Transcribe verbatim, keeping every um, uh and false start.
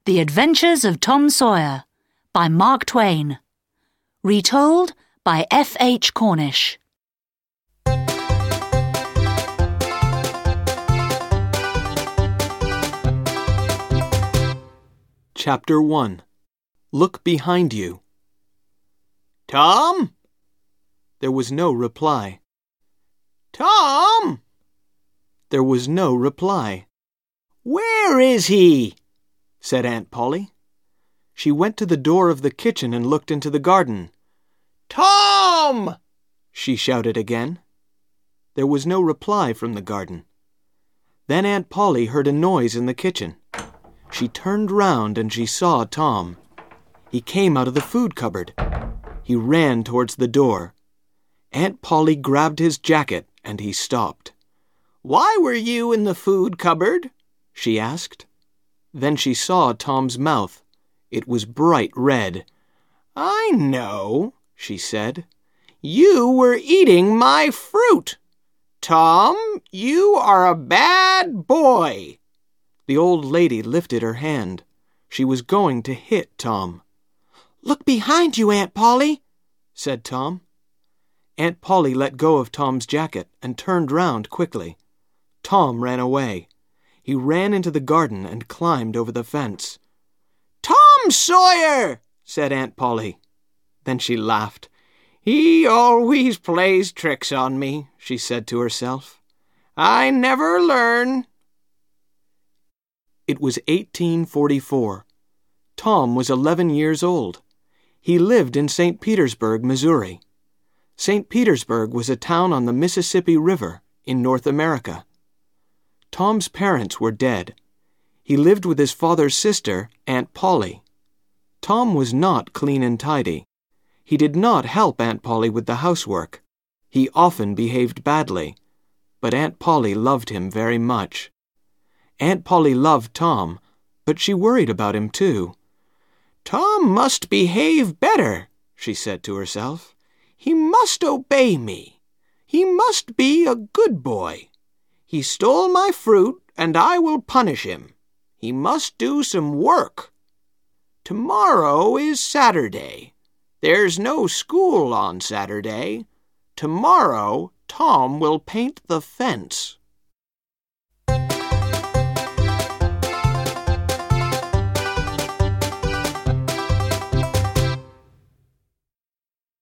The Adventures of Tom Sawyer by Mark Twain. Retold by F. H. Cornish. Chapter one. Look behind you. Tom? There was no reply. Tom? There was no reply. Where is he? Said Aunt Polly. She went to the door of the kitchen and looked into the garden. Tom! She shouted again. There was no reply from the garden. Then Aunt Polly heard a noise in the kitchen. She turned round and she saw Tom. He came out of the food cupboard. He ran towards the door. Aunt Polly grabbed his jacket and he stopped. "Why were you in the food cupboard?" she asked. Then she saw Tom's mouth. It was bright red. "I know," she said. "You were eating my fruit. Tom, you are a bad boy." The old lady lifted her hand. She was going to hit Tom. "Look behind you, Aunt Polly," said Tom. Aunt Polly let go of Tom's jacket and turned round quickly. Tom ran away. He ran into the garden and climbed over the fence. "Tom Sawyer!" said Aunt Polly. Then she laughed. "He always plays tricks on me," she said to herself. "I never learn." It was eighteen forty-four. Tom was eleven years old. He lived in Saint Petersburg, Missouri. Saint Petersburg was a town on the Mississippi River in North America. Tom's parents were dead. He lived with his father's sister, Aunt Polly. Tom was not clean and tidy. He did not help Aunt Polly with the housework. He often behaved badly, but Aunt Polly loved him very much. Aunt Polly loved Tom, but she worried about him too. "Tom must behave better," she said to herself. "He must obey me. He must be a good boy. He stole my fruit, and I will punish him. He must do some work. Tomorrow is Saturday. There's no school on Saturday. Tomorrow Tom will paint the fence."